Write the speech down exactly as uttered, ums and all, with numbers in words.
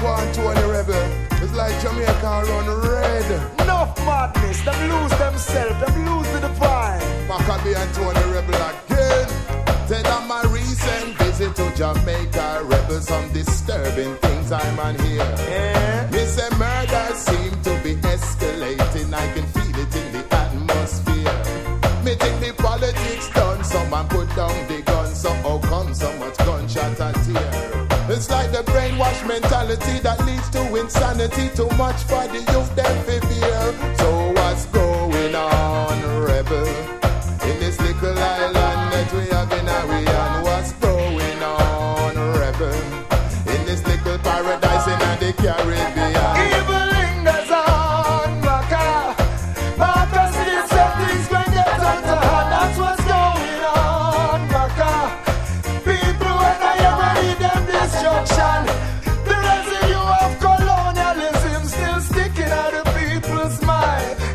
one twenty rebel. It's like Jamaica run red. Enough madness, them lose themselves, them lose the divine. Maccabee and Tony rebel again. Said on my recent visit to Jamaica, rebel, some disturbing things I'm on here. Yeah. Me say murder seem to be escalating, I can feel it in the atmosphere. Me think the politics done, some man put down the gun, so how come so much gunshot and tear? It's like the brainwash mentality that leads to insanity, too much for the youth, them fear. So what's going on, rebel? In this little island that we have in Arian, what's going on, rebel? In this little paradise in the Caribbean.